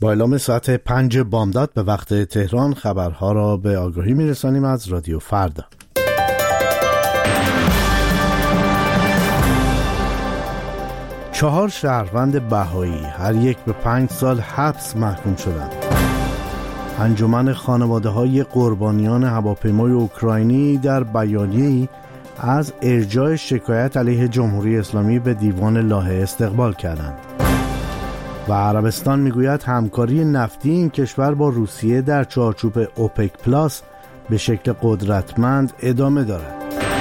با اعلام ساعت 5 بامداد به وقت تهران خبرها را به آگاهی میرسانیم از رادیو فردا. چهار شهروند بهایی هر یک به 5 سال حبس محکوم شدند. انجمن خانواده‌های قربانیان هواپیمای اوکراینی در بیانیه‌ای از ارجاع شکایت علیه جمهوری اسلامی به دیوان لاهه استقبال کردند. و عربستان میگوید همکاری نفتی این کشور با روسیه در چارچوب اوپک پلاس به شکل قدرتمند ادامه دارد.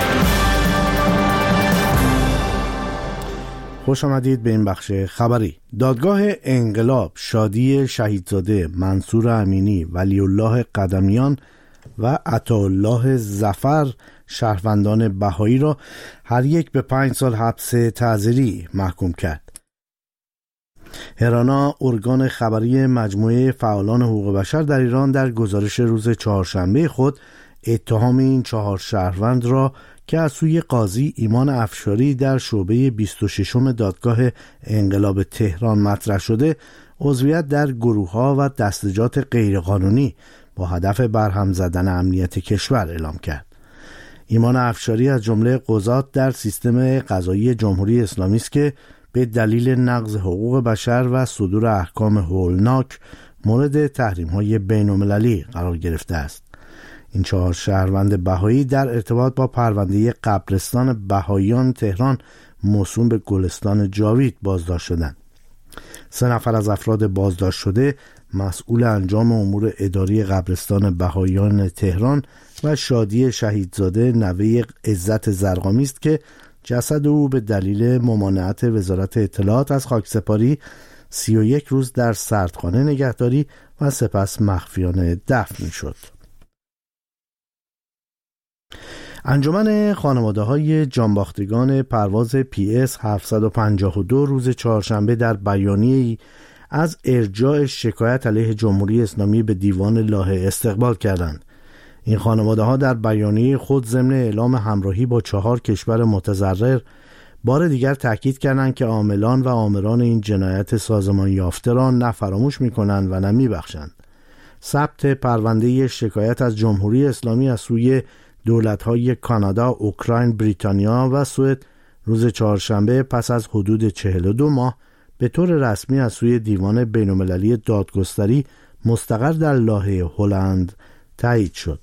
خوش آمدید به این بخش خبری. دادگاه انقلاب شادی شهیدزاده، منصور امینی، ولی الله قدمیان و عطاالله ظفر شهروندان بهایی را هر یک به 5 سال حبس تعزیری محکوم کرد. هرانا، ارگان خبری مجموعه فعالان حقوق بشر در ایران، در گزارش روز چهارشنبه خود اتهام این 4 شهروند را که از سوی قاضی ایمان افشاری در شعبه 26م دادگاه انقلاب تهران مطرح شده، عضویت در گروه‌ها و دستجات غیرقانونی با هدف برهم زدن امنیت کشور اعلام کرد. ایمان افشاری از جمله قضات در سیستم قضایی جمهوری اسلامی است که به دلیل نقض حقوق بشر و صدور احکام هولناک مورد تحریم‌های بین‌المللی قرار گرفته است. این 4 شهروند بهایی در ارتباط با پرونده قبرستان بهاییان تهران موسوم به گلستان جاوید بازداشت شدند. 3 نفر از افراد بازداشت شده مسئول انجام امور اداری قبرستان بهاییان تهران و شادی شهیدزاده نوه عزت زرقامی است که جسد او به دلیل ممانعت وزارت اطلاعات از خاکسپاری 31 روز در سردخانه نگهداری و سپس مخفیانه دفن شد. انجمن خانواده‌های جانباختگان پرواز PS 752 روز چهارشنبه در بیانیه‌ای از ارجاع شکایت علیه جمهوری اسلامی به دیوان لاهه استقبال کردند. این خانواده‌ها در بیانیه خود ضمن اعلام همراهی با 4 کشور متضرر بار دیگر تاکید کردند که عاملان و آمران این جنایت سازمان یافته را نه فراموش می‌کنند و نه می‌بخشند. ثبت پرونده شکایت از جمهوری اسلامی از سوی دولت‌های کانادا، اوکراین، بریتانیا و سوئد روز چهارشنبه پس از حدود 42 ماه به طور رسمی از سوی دیوان بین‌المللی دادگستری مستقر در لاهه هلند تایید شد.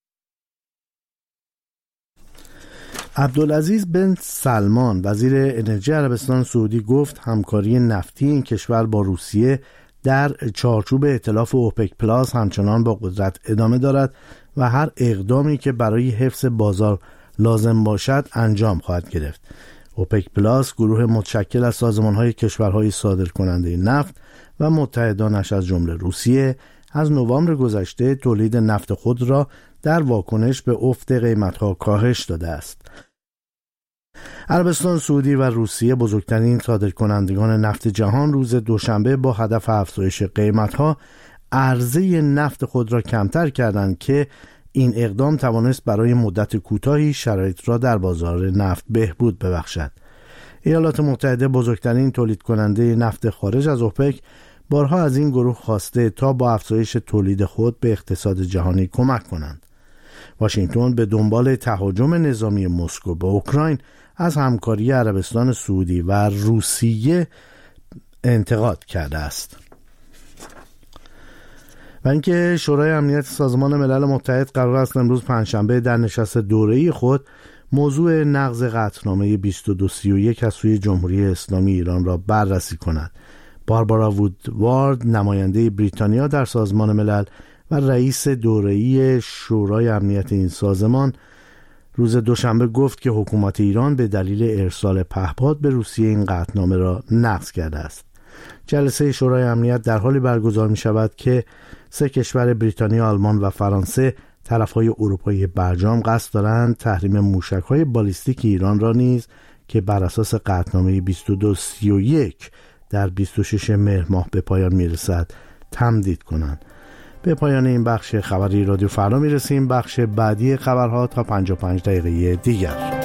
عبدالعزیز بن سلمان وزیر انرژی عربستان سعودی گفت همکاری نفتی این کشور با روسیه در چارچوب ائتلاف اوپک پلاس همچنان با قدرت ادامه دارد و هر اقدامی که برای حفظ بازار لازم باشد انجام خواهد گرفت. اوپک پلاس گروه متشکل از سازمان‌های کشورهای صادرکننده نفت و متحدانش از جمله روسیه از نوامبر گذشته تولید نفت خود را در واکنش به افت قیمت‌ها کاهش داده است. عربستان سعودی و روسیه بزرگترین صادرکنندگان نفت جهان روز دوشنبه با هدف افزایش قیمت‌ها عرضه نفت خود را کمتر کردند که این اقدام توانست برای مدت کوتاهی شرایط را در بازار نفت بهبود ببخشد. ایالات متحده بزرگترین تولید کننده نفت خارج از اوپک بارها از این گروه خواسته تا با افزایش تولید خود به اقتصاد جهانی کمک کنند. واشنگتن به دنبال تهاجم نظامی مسکو به اوکراین از همکاری عربستان سعودی و روسیه انتقاد کرده است. و اینکه شورای امنیت سازمان ملل متحد قرار است امروز پنجشنبه در نشست دوره‌ای خود موضوع نقض قطعنامه 2231 از سوی جمهوری اسلامی ایران را بررسی کند. باربارا وودوارد نماینده بریتانیا در سازمان ملل و رئیس دوره‌ای شورای امنیت این سازمان روز دوشنبه گفت که حکومت ایران به دلیل ارسال پهپاد به روسیه این قطعنامه را نقض کرده است. جلسه شورای امنیت در حالی برگزار می شود که 3 کشور بریتانیا، آلمان و فرانسه طرفهای اروپایی برجام قصد دارند تحریم موشک‌های بالیستیک ایران را نیز که بر اساس قطعنامه 2231 در 26 مهر ماه به پایان میرسد تمدید کنند. به پایان این بخش خبری رادیو فردا میرسیم. بخش بعدی خبرها تا 55 دقیقه دیگر.